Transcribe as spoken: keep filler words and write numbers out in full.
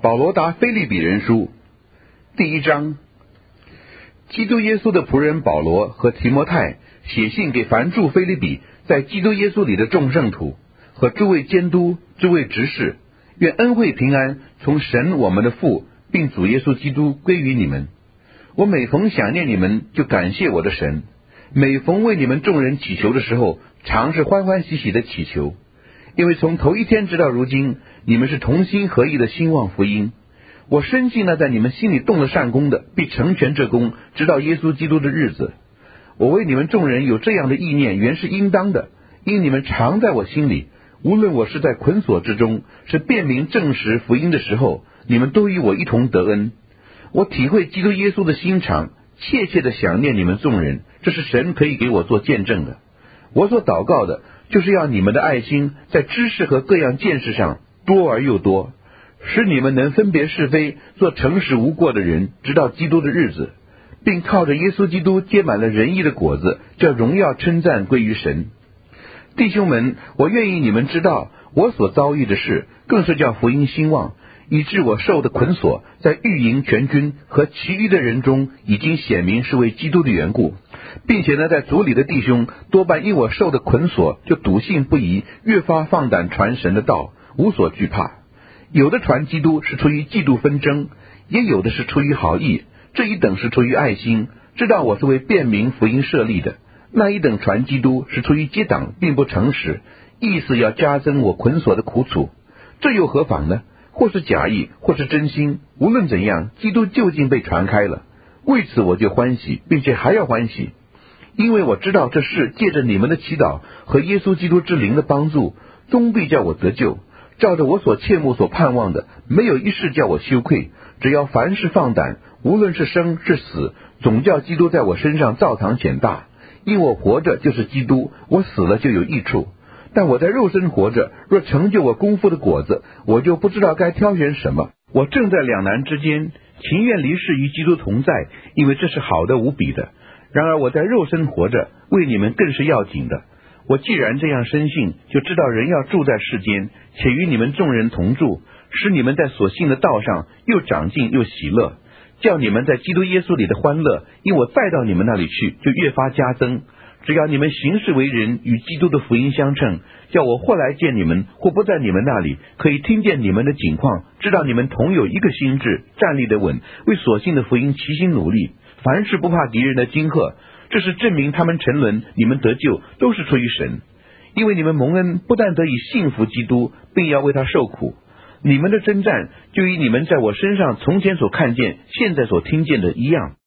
保罗答腓立比人书第一章。基督耶稣的仆人保罗和提摩太写信给凡住腓立比在基督耶稣里的众圣徒和诸位监督、诸位执事，愿恩惠平安从神我们的父并主耶稣基督归于你们。我每逢想念你们，就感谢我的神；每逢为你们众人祈求的时候，常是欢欢喜喜的祈求，因为从头一天直到如今，你们是同心合意的兴旺福音。我深信那在你们心里动了善功的，必成全这功，直到耶稣基督的日子。我为你们众人有这样的意念，原是应当的，因你们常在我心里，无论我是在捆锁之中，是辨明证实福音的时候，你们都与我一同得恩。我体会基督耶稣的心肠，切切的想念你们众人，这是神可以给我做见证的。我所祷告的，就是要你们的爱心在知识和各样见识上多而又多，使你们能分别是非，做诚实无过的人，直到基督的日子，并靠着耶稣基督结满了仁义的果子，叫荣耀称赞归于神。弟兄们，我愿意你们知道，我所遭遇的事，更是叫福音兴旺，以致我受的捆锁，在御营全军和其余的人中，已经显明是为基督的缘故，并且呢，在族里的弟兄多半因我受的捆锁，就笃信不疑，越发放胆传神的道，无所惧怕。有的传基督是出于嫉妒纷争，也有的是出于好意，这一等是出于爱心，知道我是为辨明福音设立的；那一等传基督是出于结党，并不诚实，意思要加增我捆锁的苦楚。这又何妨呢？或是假意，或是真心，无论怎样，基督究竟被传开了。为此我就欢喜，并且还要欢喜，因为我知道这事借着你们的祈祷和耶稣基督之灵的帮助，终必叫我得救。照着我所切慕所盼望的，没有一事叫我羞愧，只要凡事放胆，无论是生是死，总叫基督在我身上照常显大。因我活着就是基督，我死了就有益处。但我在肉身活着，若成就我功夫的果子，我就不知道该挑选什么。我正在两难之间，情愿离世与基督同在，因为这是好的无比的。然而我在肉身活着，为你们更是要紧的。我既然这样深信，就知道人要住在世间，且与你们众人同住，使你们在所信的道上又长进又喜乐，叫你们在基督耶稣里的欢乐，因我再到你们那里去，就越发加增。只要你们行事为人与基督的福音相称，叫我或来见你们，或不在你们那里，可以听见你们的景况，知道你们同有一个心志，站立得稳，为所信的福音齐心努力，凡事不怕敌人的惊吓。这是证明他们沉沦，你们得救，都是出于神。因为你们蒙恩，不但得以信服基督，并要为他受苦。你们的征战，就与你们在我身上从前所看见、现在所听见的一样。